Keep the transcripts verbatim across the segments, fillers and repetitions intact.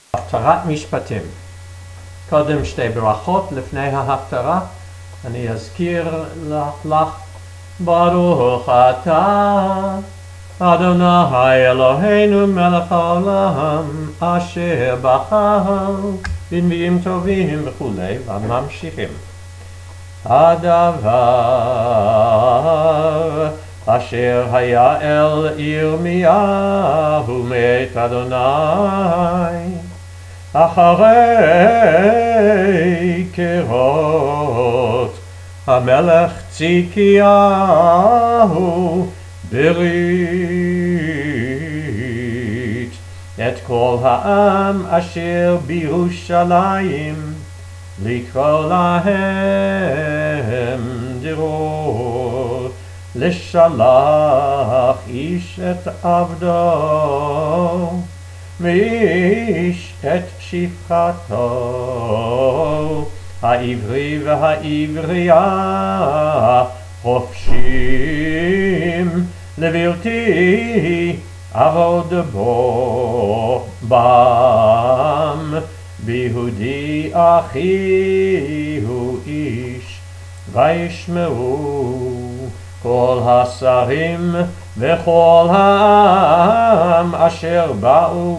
הפטרת משפטים. קודם שתי ברכות לפני ההפטרה. אני אזכיר לך, ברוך אתה, אדוני אלוהינו מלך העולם, אשר בחר בנביאים טובים וכולי, וממשיכים. הדבר אשר היה אל ירמיהו מאת אדוני, אחרי כרות המלך צדקיהו ברית את כל העם אשר בירושלים, לקרוא להם דרור, לשלח איש את עבדו ואיש את שפחתו, העברי והעברייה חופשים לבלתי עבוד בו בם, ביהודי אחיהו איש. וישמעו כל השרים וכל העם אשר באו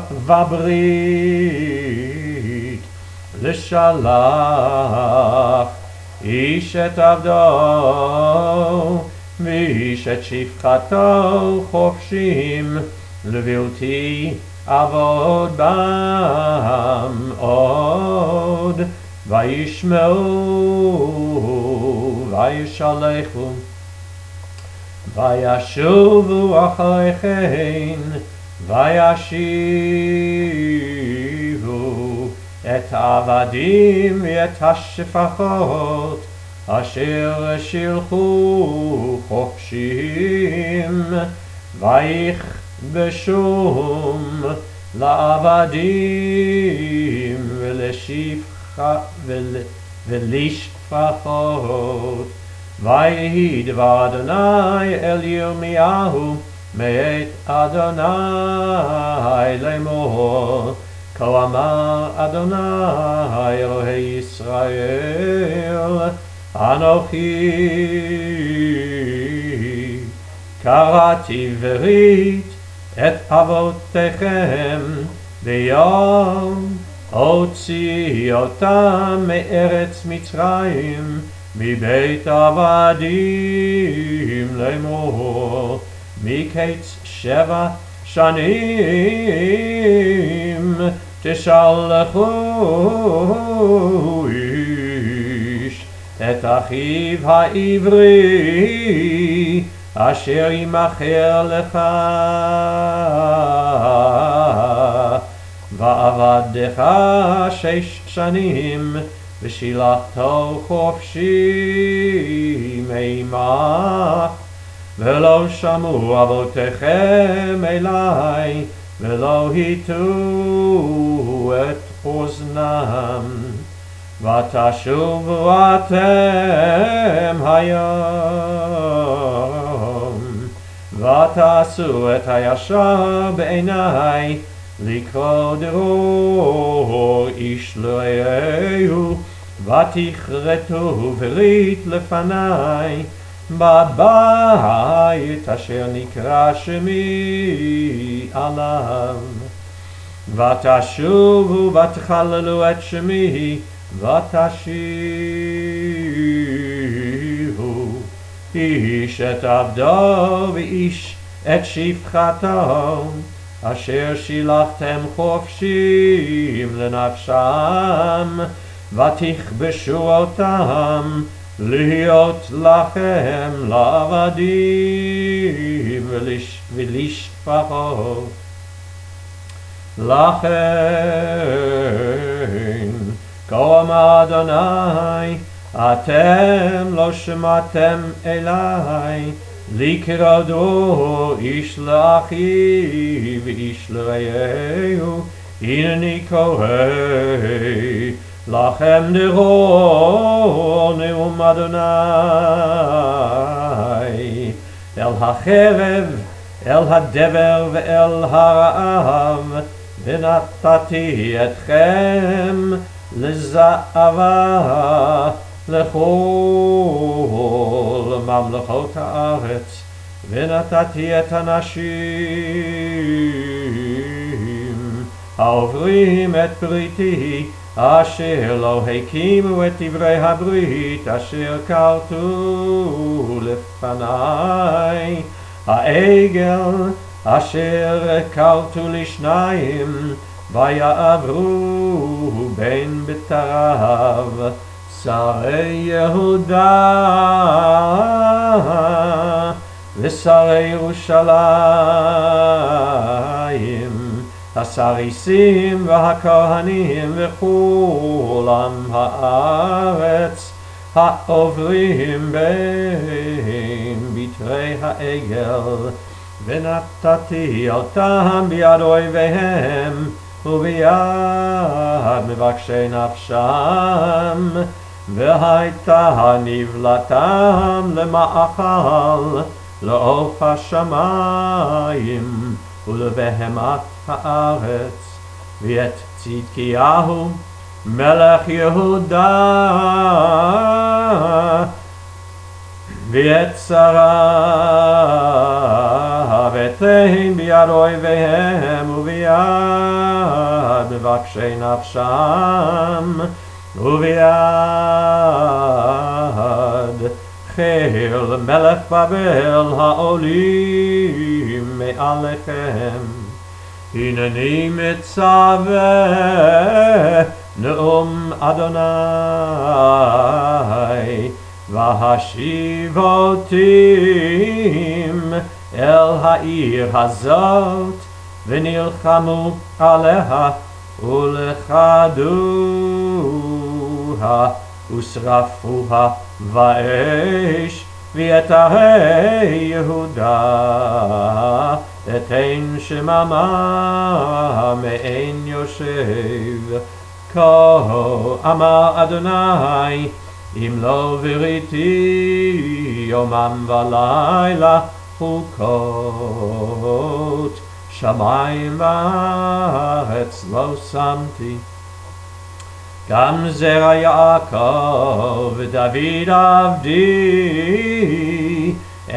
בברית, לשלח איש את עבדו ואיש את שפחתו חופשים לבלתי עבוד בם עוד. וישמעו וישלחו וישובו אחרי כן וישיבו את העבדים ואת השפחות אשר שלחו חופשים, ויכבשום לעבדים ולשפחה ולשפחות. ויהי דבר אדוני אל ירמיהו מאת אדוני לאמור, כה אמר אדוני אלוהי ישראל, אנוכי קראתי ברית את אבותיכם ביום הוציא אותם מארץ מצרים, מבית עבדים לאמור, מקץ שבע שנים תשלחו איש את אחיו העברי אשר ימכר לך, ועבדך שש שנים ושילחתו חופשי מעמך. ולא שמעו אבותיכם אלי, ולא הטו את אוזנם, ותשובו אתם היום, ותעשו את הישר בעיני, לקרוא דרור איש לרעהו, ותכרתו ברית לפני בבית אשר נקרא שמי עליו. ותשובו ותחללו את שמי, ותשיבו איש את עבדו ואיש את שפחתו, אשר שילחתם חופשים לנפשם, ותכבשו אותם להיות לכם לעבדים ולשפחות. לכן כה אמר אדוני, אתם לא שמעתם אלי, לקרוא דרור איש לאחיו ואיש לרעהו, הנני קורא לכם דרור נאום אדוני. אל החרב, אל הדבר ואל הרעב, ונתתי אתכם לזעבה לכל ממלכות הארץ, ונתתי את הנשים העוברים את בריתי, אשר לא הקימו את דברי הברית אשר כרתו לפניי, העגל אשר כרתו לשניים, ויעברו בין בתריו שרי יהודה ושרי ירושלים, הסריסים והכהנים וכולם הארץ העוברים בין בתרי העגל, ונתתי אותם ביד אויביהם וביד מבקשי נפשם, והייתה נבלתם למאכל לעוף השמיים ולבהמת הארץ. ואת צדקיהו מלך יהודה ואת שרה ותהן ביד אויביהם וביד מבקשי נפשם וביד חיל מלך בבל העולים מעליכם. הנני מצווה נאום אדוני, והשיב אותים אל העיר הזאת, ונלחמו עליה ולכדוה ושרפוה באש, ואת ערי יהודה אתן שממה מאין יושב. כה אמר אדוני, אם לא בריתי יומם ולילה חוקות שמיים וארץ לא שמתי. גם זרע יעקב ודוד עבדי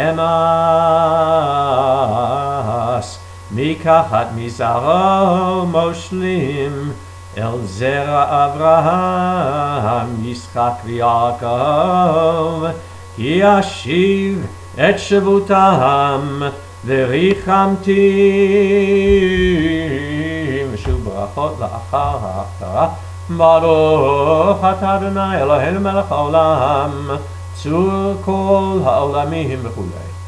אמס, מקחת מזרעו מושלים אל זרע אברהם יצחק ויעקב, כי אשיב את שבותם וריחמתי. ושוב ברכות לאחר ההפטרה. ברוך אתה אדוני אלוהינו מלך העולם, צור כל העולמים וכו'.